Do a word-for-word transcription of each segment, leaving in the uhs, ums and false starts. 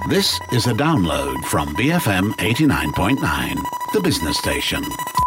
This is a download from B F M eighty-nine point nine, the business station.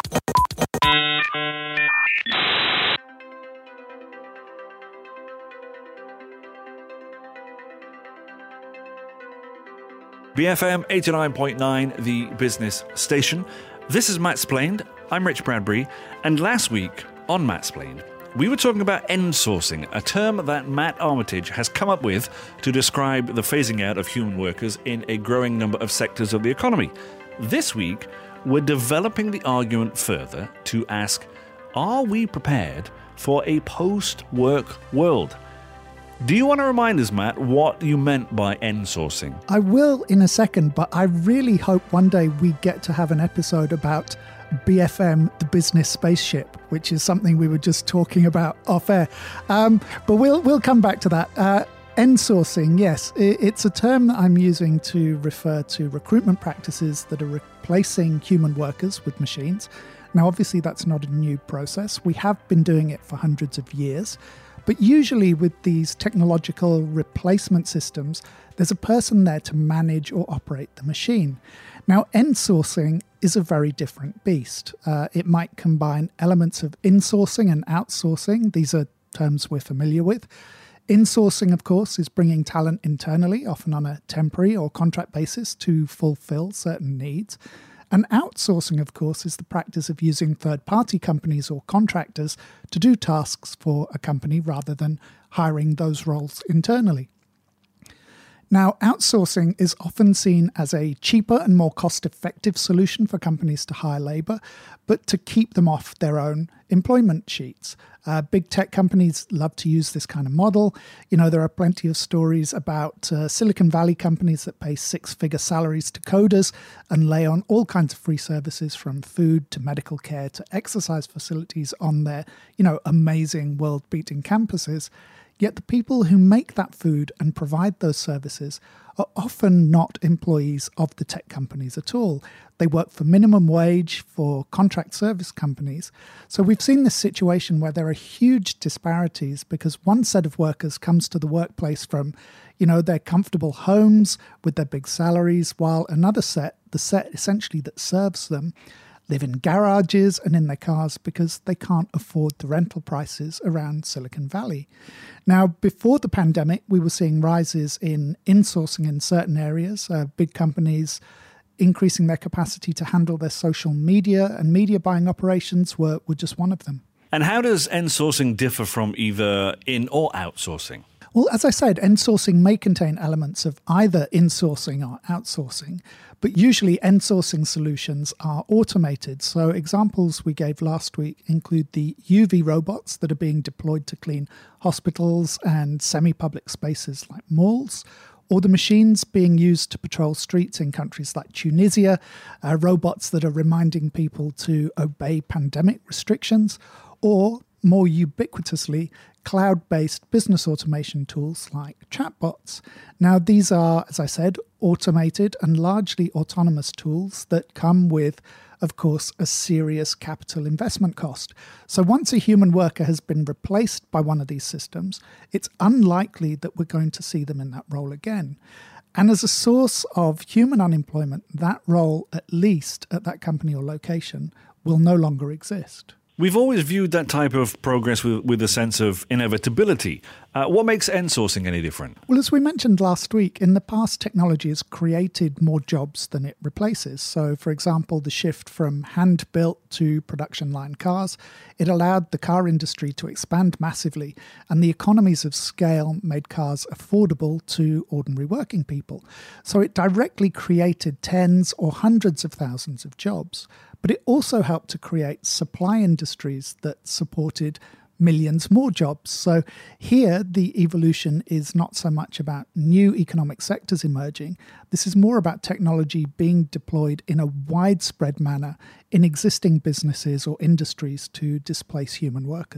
B F M eighty-nine point nine, the business station. This is Mattsplained. I'm Rich Bradbury, and last week on Mattsplained, we were talking about end-sourcing, a term that Matt Armitage has come up with to describe the phasing out of human workers in a growing number of sectors of the economy. This week, we're developing the argument further to ask, are we prepared for a post-work world? Do you want to remind us, Matt, what you meant by end-sourcing? I will in a second, but I really hope one day we get to have an episode about B F M, the business spaceship, which is something we were just talking about off air. Um, but we'll we'll come back to that. Uh, end-sourcing, yes, it's a term that I'm using to refer to recruitment practices that are replacing human workers with machines. Now, obviously, that's not a new process. We have been doing it for hundreds of years. But usually with these technological replacement systems, there's a person there to manage or operate the machine. Now, end-sourcing is a very different beast. Uh, it might combine elements of insourcing and outsourcing. These are terms we're familiar with. Insourcing, of course, is bringing talent internally, often on a temporary or contract basis, to fulfill certain needs. And outsourcing, of course, is the practice of using third-party companies or contractors to do tasks for a company rather than hiring those roles internally. Now, outsourcing is often seen as a cheaper and more cost-effective solution for companies to hire labour, but to keep them off their own employment sheets. Uh, big tech companies love to use this kind of model. You know, there are plenty of stories about uh, Silicon Valley companies that pay six-figure salaries to coders and lay on all kinds of free services from food to medical care to exercise facilities on their, you know, amazing world-beating campuses. Yet the people who make that food and provide those services are often not employees of the tech companies at all. They work for minimum wage for contract service companies. So we've seen this situation where there are huge disparities because one set of workers comes to the workplace from, you know, their comfortable homes with their big salaries, while another set, the set essentially that serves them, live in garages and in their cars because they can't afford the rental prices around Silicon Valley. Now, before the pandemic, we were seeing rises in insourcing in certain areas, uh, big companies increasing their capacity to handle their social media and media buying operations were, were just one of them. And how does end-sourcing differ from either in or outsourcing? Well, as I said, end-sourcing may contain elements of either insourcing or outsourcing, but usually end-sourcing solutions are automated. So examples we gave last week include the U V robots that are being deployed to clean hospitals and semi-public spaces like malls, or the machines being used to patrol streets in countries like Tunisia, uh, robots that are reminding people to obey pandemic restrictions, or more ubiquitously, cloud-based business automation tools like chatbots. Now, these are, as I said, automated and largely autonomous tools that come with, of course, a serious capital investment cost. So once a human worker has been replaced by one of these systems, it's unlikely that we're going to see them in that role again. And as a source of human unemployment, that role, at least at that company or location, will no longer exist. We've always viewed that type of progress with, with a sense of inevitability. Uh, what makes end-sourcing any different? Well, as we mentioned last week, in the past, technology has created more jobs than it replaces. So, for example, the shift from hand-built to production line cars, it allowed the car industry to expand massively, and the economies of scale made cars affordable to ordinary working people. So it directly created tens or hundreds of thousands of jobs. But it also helped to create supply industries that supported millions more jobs. So here, the evolution is not so much about new economic sectors emerging. This is more about technology being deployed in a widespread manner in existing businesses or industries to displace human workers.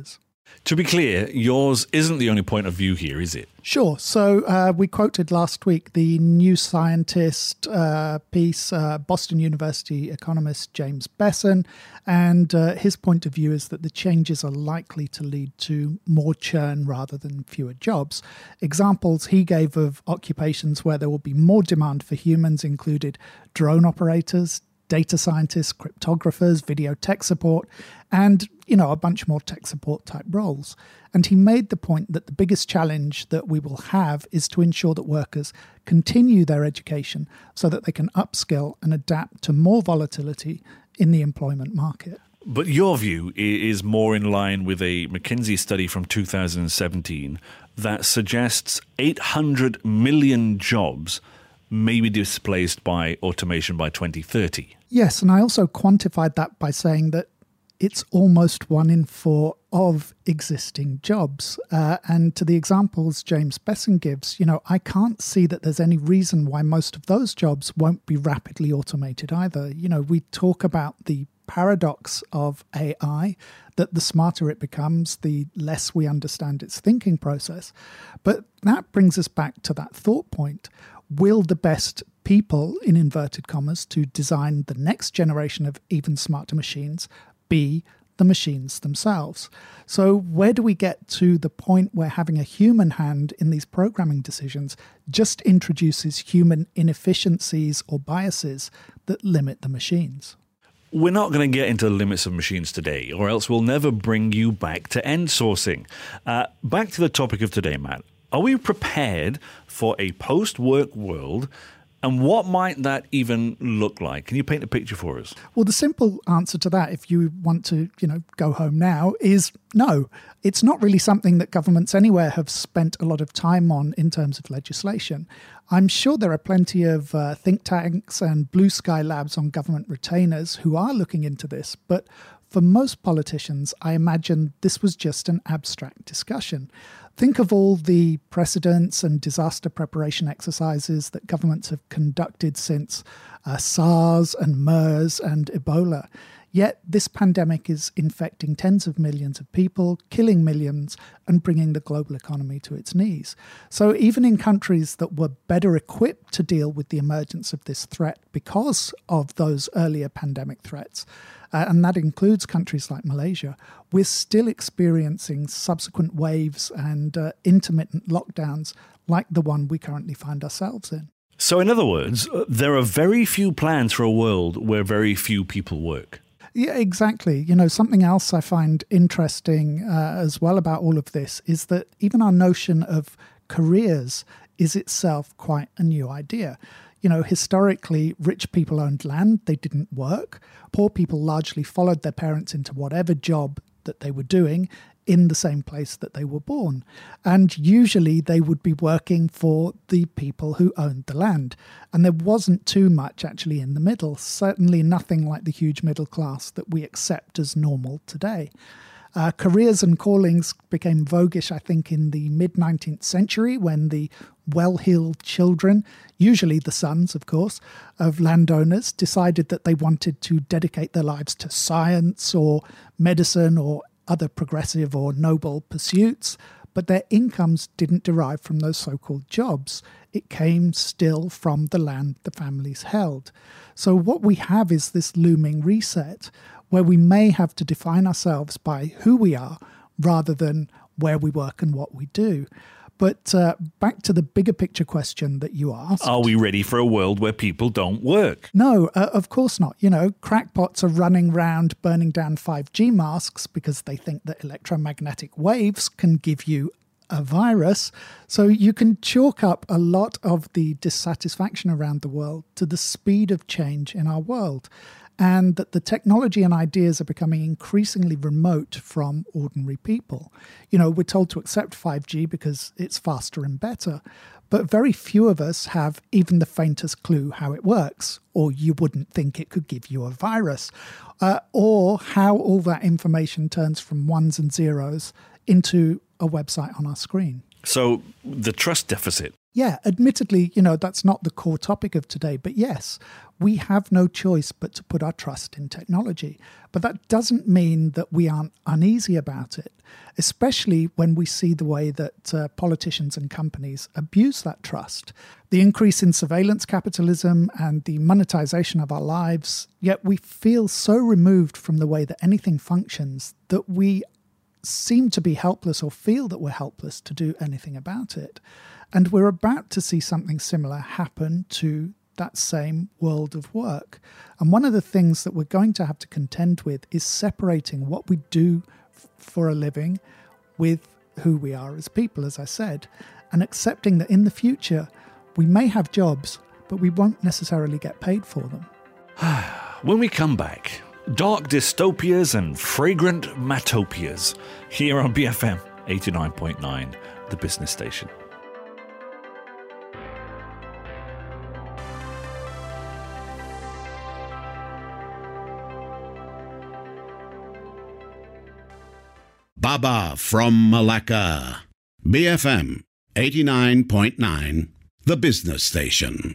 To be clear, yours isn't the only point of view here, is it? Sure. So uh, we quoted last week the New Scientist uh, piece, uh, Boston University economist James Besson, and uh, his point of view is that the changes are likely to lead to more churn rather than fewer jobs. Examples he gave of occupations where there will be more demand for humans included drone operators, data scientists, cryptographers, video tech support, and, you know, a bunch more tech support type roles. And he made the point that the biggest challenge that we will have is to ensure that workers continue their education so that they can upskill and adapt to more volatility in the employment market. But your view is more in line with a McKinsey study from two thousand seventeen that suggests eight hundred million jobs may be displaced by automation by twenty thirty. Yes, and I also quantified that by saying that it's almost one in four of existing jobs. Uh, and to the examples James Besson gives, you know, I can't see that there's any reason why most of those jobs won't be rapidly automated either. You know, we talk about the paradox of A I, that the smarter it becomes, the less we understand its thinking process. But that brings us back to that thought point. Will the best people, in inverted commas, to design the next generation of even smarter machines be the machines themselves? So where do we get to the point where having a human hand in these programming decisions just introduces human inefficiencies or biases that limit the machines? We're not going to get into the limits of machines today, or else we'll never bring you back to end sourcing. Uh, back to the topic of today, Matt. Are we prepared for a post-work world? And what might that even look like? Can you paint a picture for us? Well, the simple answer to that, if you want to, you know, go home now, is no. It's not really something that governments anywhere have spent a lot of time on in terms of legislation. I'm sure there are plenty of uh, think tanks and blue sky labs on government retainers who are looking into this, but for most politicians, I imagine this was just an abstract discussion. Think of all the precedents and disaster preparation exercises that governments have conducted since uh, SARS and MERS and Ebola. Yet this pandemic is infecting tens of millions of people, killing millions, and bringing the global economy to its knees. So even in countries that were better equipped to deal with the emergence of this threat because of those earlier pandemic threats, uh, and that includes countries like Malaysia, we're still experiencing subsequent waves and uh, intermittent lockdowns like the one we currently find ourselves in. So in other words, there are very few plans for a world where very few people work. Yeah, exactly. You know, something else I find interesting uh, as well about all of this is that even our notion of careers is itself quite a new idea. You know, historically, rich people owned land, they didn't work. Poor people largely followed their parents into whatever job that they were doing in the same place that they were born. And usually they would be working for the people who owned the land. And there wasn't too much actually in the middle, certainly nothing like the huge middle class that we accept as normal today. Uh, careers and callings became voguish, I think, in the mid-nineteenth century when the well-heeled children, usually the sons, of course, of landowners, decided that they wanted to dedicate their lives to science or medicine or other progressive or noble pursuits, but their incomes didn't derive from those so-called jobs. It came still from the land the families held. So what we have is this looming reset where we may have to define ourselves by who we are rather than where we work and what we do. But uh, back to the bigger picture question that you asked. Are we ready for a world where people don't work? No, uh, of course not. You know, crackpots are running around burning down five G masks because they think that electromagnetic waves can give you a virus. So you can chalk up a lot of the dissatisfaction around the world to the speed of change in our world, and that the technology and ideas are becoming increasingly remote from ordinary people. You know, we're told to accept five G because it's faster and better, but very few of us have even the faintest clue how it works, or you wouldn't think it could give you a virus, uh, or how all that information turns from ones and zeros into a website on our screen. So the trust deficit. Yeah, admittedly, you know, that's not the core topic of today, but yes, we have no choice but to put our trust in technology. But that doesn't mean that we aren't uneasy about it. especially when we see the way that uh, politicians and companies abuse that trust. The increase in surveillance capitalism and the monetization of our lives, yet we feel so removed from the way that anything functions that we seem to be helpless or feel that we're helpless to do anything about it. And we're about to see something similar happen to that same world of work. And one of the things that we're going to have to contend with is separating what we do f- for a living with who we are as people, as I said, and accepting that in the future we may have jobs, but we won't necessarily get paid for them. When we come back, dark dystopias and fragrant matopias here on B F M eighty-nine point nine, the business station. Baba from Malacca. B F M eighty-nine point nine, the business station.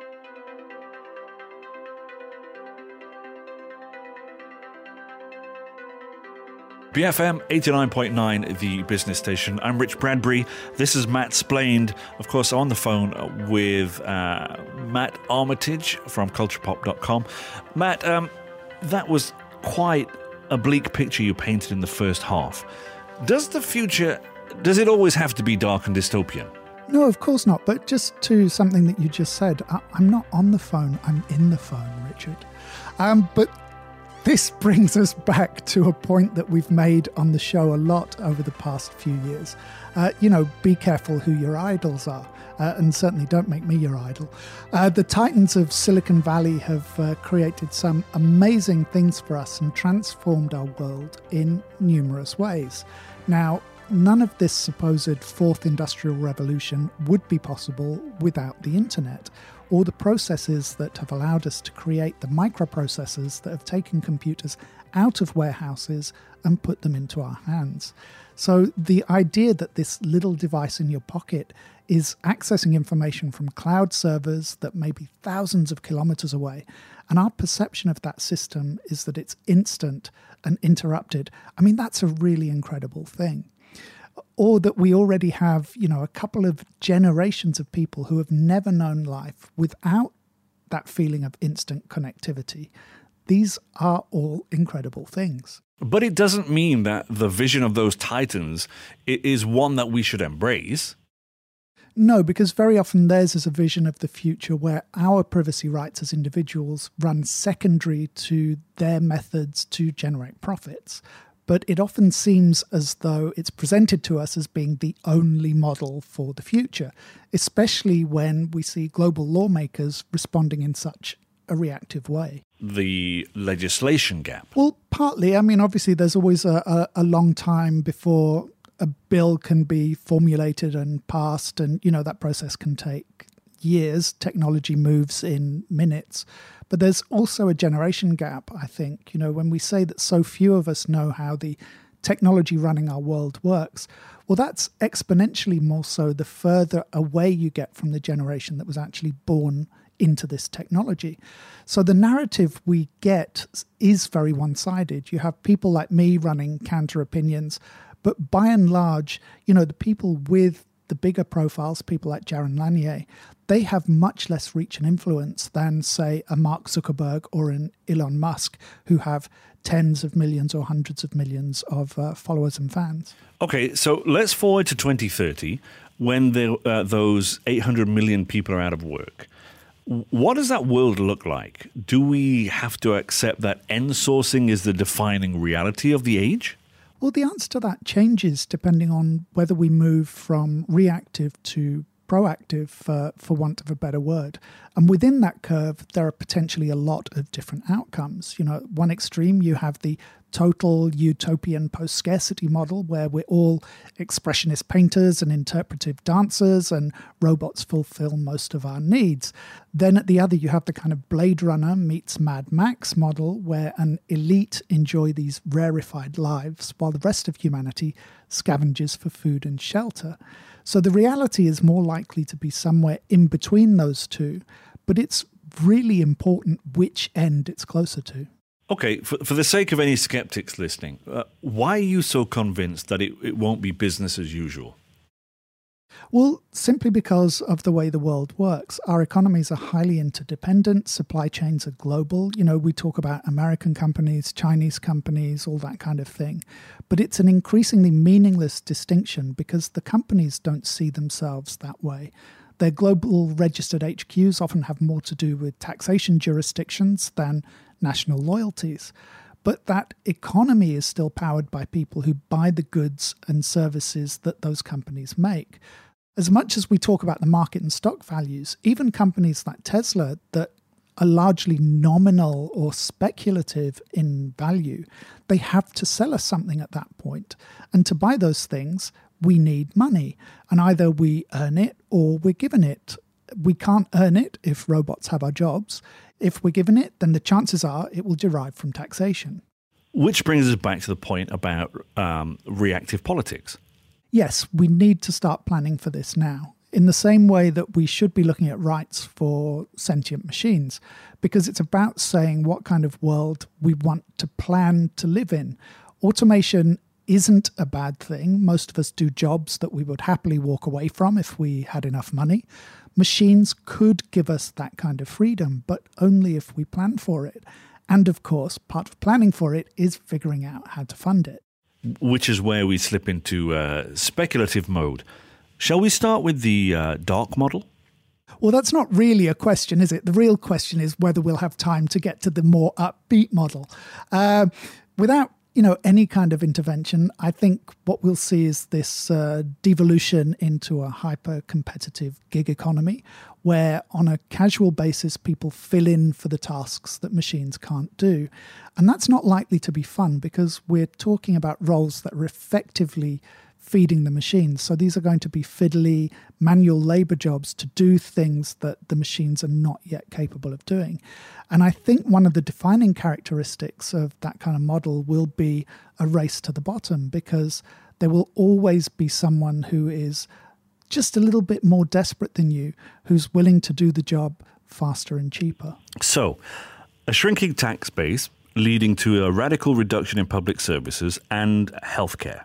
B F M eighty-nine point nine, the business station. I'm Rich Bradbury. This is Matt Splained. Of course, on the phone with uh, Matt Armitage from culture pop dot com. Matt, um, that was quite a bleak picture you painted in the first half. Does the future, does it always have to be dark and dystopian? No, of course not. But just to something that you just said, I, I'm not on the phone, I'm in the phone, Richard. Um, but this brings us back to a point that we've made on the show a lot over the past few years. Uh, you know, be careful who your idols are, uh, and certainly don't make me your idol. Uh, the titans of Silicon Valley have uh, created some amazing things for us and transformed our world in numerous ways. Now, none of this supposed fourth industrial revolution would be possible without the internet, or the processes that have allowed us to create the microprocessors that have taken computers out of warehouses and put them into our hands. So the idea that this little device in your pocket is accessing information from cloud servers that may be thousands of kilometers away, and our perception of that system is that it's instant and interrupted, I mean, that's a really incredible thing. Or that we already have, you know, a couple of generations of people who have never known life without that feeling of instant connectivity. These are all incredible things. But it doesn't mean that the vision of those titans is one that we should embrace. No, because very often theirs is a vision of the future where our privacy rights as individuals run secondary to their methods to generate profits. But it often seems as though it's presented to us as being the only model for the future, especially when we see global lawmakers responding in such a reactive way. The legislation gap. Well, partly. I mean, obviously, there's always a, a, a long time before a bill can be formulated and passed, and, you know, that process can take years. Technology moves in minutes. But there's also a generation gap, I think. You know, when we say that so few of us know how the technology running our world works, well, that's exponentially more so the further away you get from the generation that was actually born into this technology. So the narrative we get is very one-sided. You have people like me running counter opinions, but by and large, you know, the people with the bigger profiles, people like Jaron Lanier, they have much less reach and influence than, say, a Mark Zuckerberg or an Elon Musk, who have tens of millions or hundreds of millions of uh, followers and fans. Okay, so let's forward to twenty thirty, when the, uh, those eight hundred million people are out of work. What does that world look like? Do we have to accept that end sourcing is the defining reality of the age? Well, the answer to that changes depending on whether we move from reactive to proactive, for, for want of a better word. And within that curve, there are potentially a lot of different outcomes. You know, at one extreme, you have the total utopian post-scarcity model where we're all expressionist painters and interpretive dancers and robots fulfill most of our needs. Then at the other, you have the kind of Blade Runner meets Mad Max model where an elite enjoy these rarefied lives while the rest of humanity scavenges for food and shelter. So the reality is more likely to be somewhere in between those two, but it's really important which end it's closer to. Okay, for, for the sake of any skeptics listening, uh, why are you so convinced that it, it won't be business as usual? Well, simply because of the way the world works. Our economies are highly interdependent. Supply chains are global. You know, we talk about American companies, Chinese companies, all that kind of thing. But it's an increasingly meaningless distinction because the companies don't see themselves that way. Their global registered H Qs often have more to do with taxation jurisdictions than national loyalties. But that economy is still powered by people who buy the goods and services that those companies make. As much as we talk about the market and stock values, even companies like Tesla that are largely nominal or speculative in value, they have to sell us something at that point. And to buy those things, we need money. And either we earn it or we're given it. We can't earn it if robots have our jobs. If we're given it, then the chances are it will derive from taxation. Which brings us back to the point about um, reactive politics. Yes, we need to start planning for this now, in the same way that we should be looking at rights for sentient machines, because it's about saying what kind of world we want to plan to live in. Automation isn't a bad thing. Most of us do jobs that we would happily walk away from if we had enough money. Machines could give us that kind of freedom, but only if we plan for it. And of course, part of planning for it is figuring out how to fund it. Which is where we slip into uh, speculative mode. Shall we start with the uh, dark model? Well, that's not really a question, is it? The real question is whether we'll have time to get to the more upbeat model. Uh, without you know, any kind of intervention, I think what we'll see is this uh, devolution into a hyper-competitive gig economy where on a casual basis people fill in for the tasks that machines can't do. And that's not likely to be fun because we're talking about roles that are effectively feeding the machines. So these are going to be fiddly, manual labor jobs to do things that the machines are not yet capable of doing. And I think one of the defining characteristics of that kind of model will be a race to the bottom, because there will always be someone who is just a little bit more desperate than you, who's willing to do the job faster and cheaper. So, a shrinking tax base leading to a radical reduction in public services and healthcare.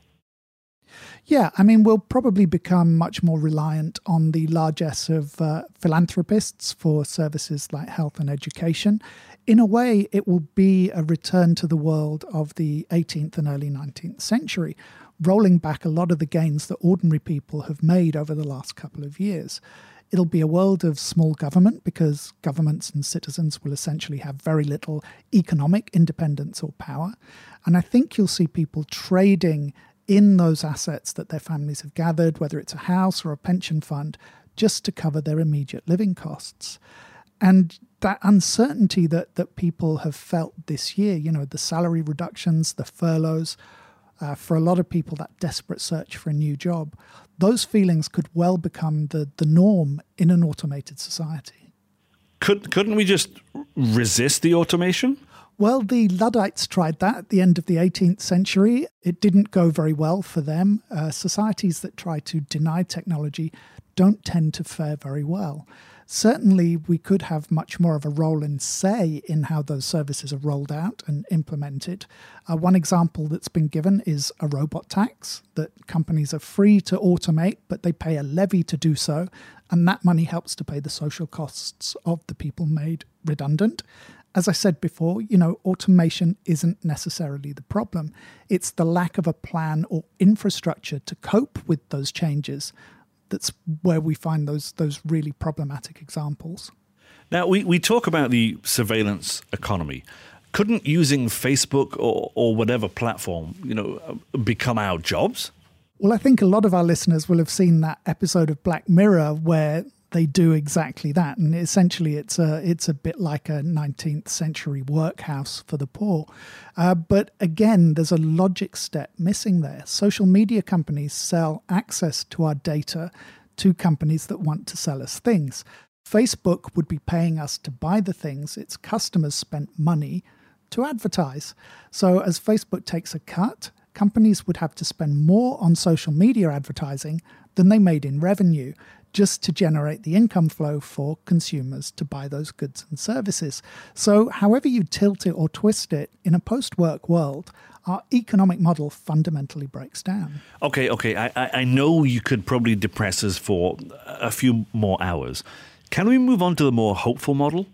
Yeah, I mean, we'll probably become much more reliant on the largesse of uh, philanthropists for services like health and education. In a way, it will be a return to the world of the eighteenth and early nineteenth century, rolling back a lot of the gains that ordinary people have made over the last couple of years. It'll be a world of small government because governments and citizens will essentially have very little economic independence or power. And I think you'll see people trading in those assets that their families have gathered, whether it's a house or a pension fund, just to cover their immediate living costs. And that uncertainty that, that people have felt this year, you know, the salary reductions, the furloughs, uh, for a lot of people, that desperate search for a new job, those feelings could well become the, the norm in an automated society. Could, couldn't we just resist the automation? Well, the Luddites tried that at the end of the eighteenth century. It didn't go very well for them. Uh, societies that try to deny technology don't tend to fare very well. Certainly, we could have much more of a role and say in how those services are rolled out and implemented. Uh, one example that's been given is a robot tax that companies are free to automate, but they pay a levy to do so, and that money helps to pay the social costs of the people made redundant. As I said before, you know, automation isn't necessarily the problem. It's the lack of a plan or infrastructure to cope with those changes that's where we find those those really problematic examples. Now, we, we talk about the surveillance economy. Couldn't using Facebook or, or whatever platform, you know, become our jobs? Well, I think a lot of our listeners will have seen that episode of Black Mirror where they do exactly that. And essentially, it's a, it's a bit like a nineteenth century workhouse for the poor. Uh, but again, there's a logic step missing there. Social media companies sell access to our data to companies that want to sell us things. Facebook would be paying us to buy the things its customers spent money to advertise. So as Facebook takes a cut, companies would have to spend more on social media advertising than they made in revenue just to generate the income flow for consumers to buy those goods and services. So however you tilt it or twist it, in a post-work world, our economic model fundamentally breaks down. Okay, okay, I, I know you could probably depress us for a few more hours. Can we move on to the more hopeful model?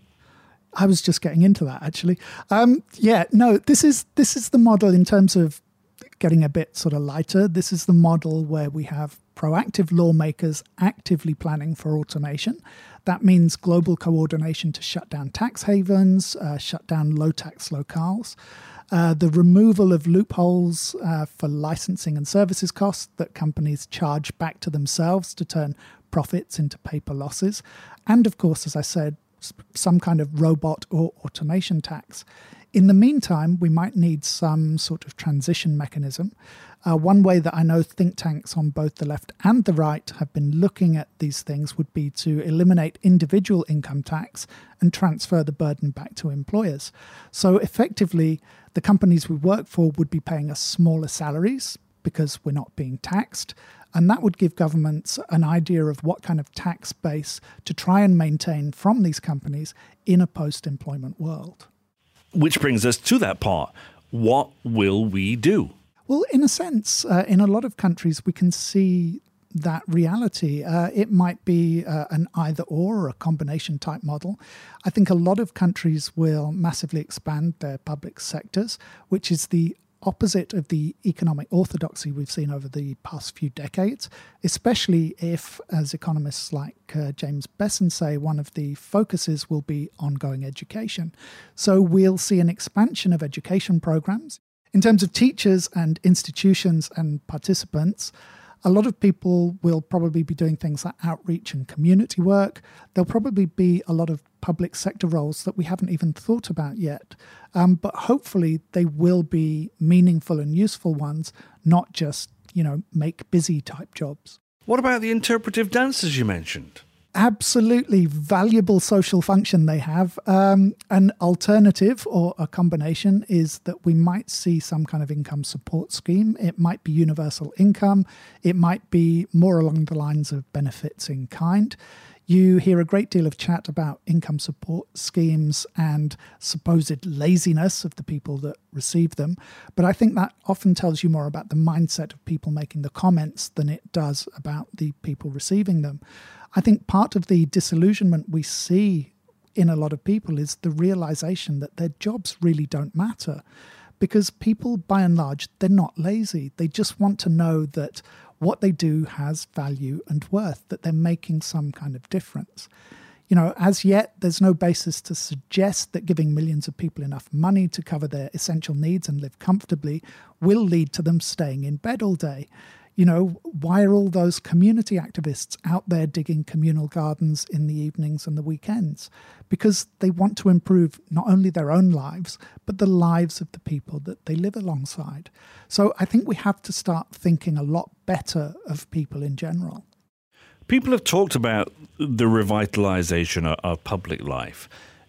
I was just getting into that, actually. Um, yeah, no, this is this is the model in terms of getting a bit sort of lighter. This is the model where we have proactive lawmakers actively planning for automation. That means global coordination to shut down tax havens, uh, shut down low-tax locales, uh, the removal of loopholes uh, for licensing and services costs that companies charge back to themselves to turn profits into paper losses, and of course, as I said, some kind of robot or automation tax. In the meantime, we might need some sort of transition mechanism. Uh, one way that I know think tanks on both the left and the right have been looking at these things would be to eliminate individual income tax and transfer the burden back to employers. So effectively, the companies we work for would be paying us smaller salaries because we're not being taxed. And that would give governments an idea of what kind of tax base to try and maintain from these companies in a post-employment world. Which brings us to that part. What will we do? Well, in a sense, uh, in a lot of countries, we can see that reality. Uh, it might be uh, an either-or or a combination type model. I think a lot of countries will massively expand their public sectors, which is the opposite of the economic orthodoxy we've seen over the past few decades, especially if, as economists like uh, James Besson say, one of the focuses will be ongoing education. So we'll see an expansion of education programs. In terms of teachers and institutions and participants, a lot of people will probably be doing things like outreach and community work. There'll probably be a lot of public sector roles that we haven't even thought about yet. Um, but hopefully they will be meaningful and useful ones, not just, you know, make busy type jobs. What about the interpretive dances you mentioned? Absolutely valuable social function they have. Um, an alternative or a combination is that we might see some kind of income support scheme. It might be universal income. It might be more along the lines of benefits in kind. You hear a great deal of chat about income support schemes and supposed laziness of the people that receive them. But I think that often tells you more about the mindset of people making the comments than it does about the people receiving them. I think part of the disillusionment we see in a lot of people is the realization that their jobs really don't matter, because people, by and large, they're not lazy. They just want to know that what they do has value and worth, that they're making some kind of difference. You know, as yet, there's no basis to suggest that giving millions of people enough money to cover their essential needs and live comfortably will lead to them staying in bed all day. You know, why are all those community activists out there digging communal gardens in the evenings and the weekends? Because they want to improve not only their own lives, but the lives of the people that they live alongside. So I think we have to start thinking a lot better of people in general. People have talked about the revitalization of public life.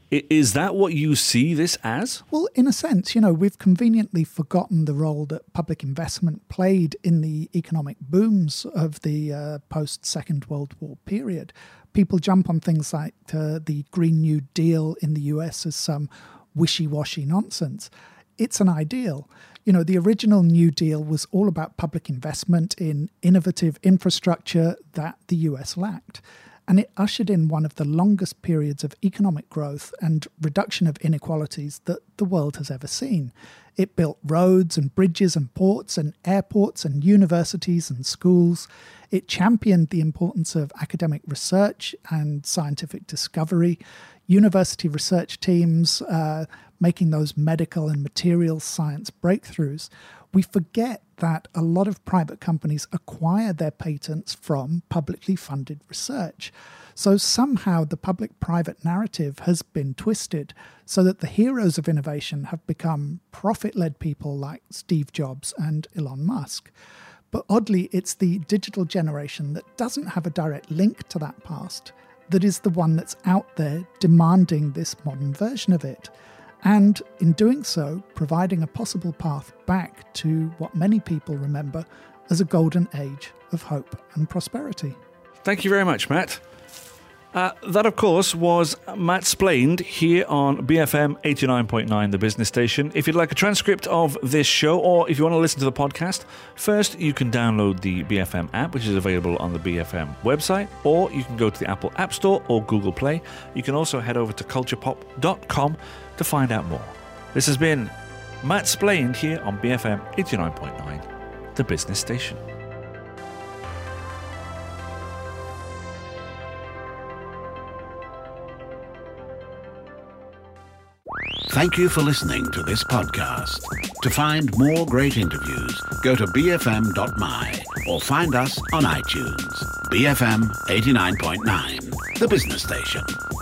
Is that what you see this as? Well, in a sense, you know, we've conveniently forgotten the role that public investment played in the economic booms of the uh, post-Second World War period. People jump on things like uh, the Green New Deal in the U S as some wishy-washy nonsense. It's an ideal. You know, the original New Deal was all about public investment in innovative infrastructure that the U S lacked. And it ushered in one of the longest periods of economic growth and reduction of inequalities that the world has ever seen. It built roads and bridges and ports and airports and universities and schools. It championed the importance of academic research and scientific discovery, university research teams uh, making those medical and materials science breakthroughs. We forget that a lot of private companies acquire their patents from publicly funded research. So somehow the public-private narrative has been twisted so that the heroes of innovation have become profit-led people like Steve Jobs and Elon Musk. But oddly, it's the digital generation that doesn't have a direct link to that past that is the one that's out there demanding this modern version of it. And in doing so, providing a possible path back to what many people remember as a golden age of hope and prosperity. Thank you very much, Matt. Uh, that, of course, was Matt Splained here on B F M eighty-nine point nine, the business station. If you'd like a transcript of this show, or if you want to listen to the podcast, first you can download the B F M app, which is available on the B F M website, or you can go to the Apple App Store or Google Play. You can also head over to culture pop dot com to find out more. This has been Matt Splained here on B F M eighty-nine point nine, the business station. Thank you for listening to this podcast. To find more great interviews, go to b f m dot m y or find us on iTunes. B F M eighty-nine point nine, the business station.